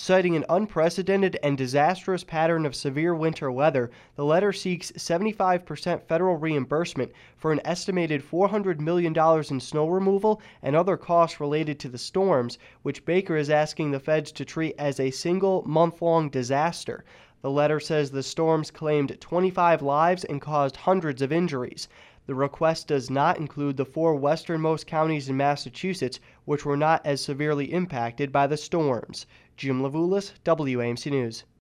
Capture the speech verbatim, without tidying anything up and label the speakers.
Speaker 1: Citing an unprecedented and disastrous pattern of severe winter weather, the letter seeks seventy-five percent federal reimbursement for an estimated four hundred million dollars in snow removal and other costs related to the storms, which Baker is asking the feds to treat as a single month-long disaster. The letter says the storms claimed twenty-five lives and caused hundreds of injuries. The request does not include the four westernmost counties in Massachusetts, which were not as severely impacted by the storms. Jim Levulis, W A M C News.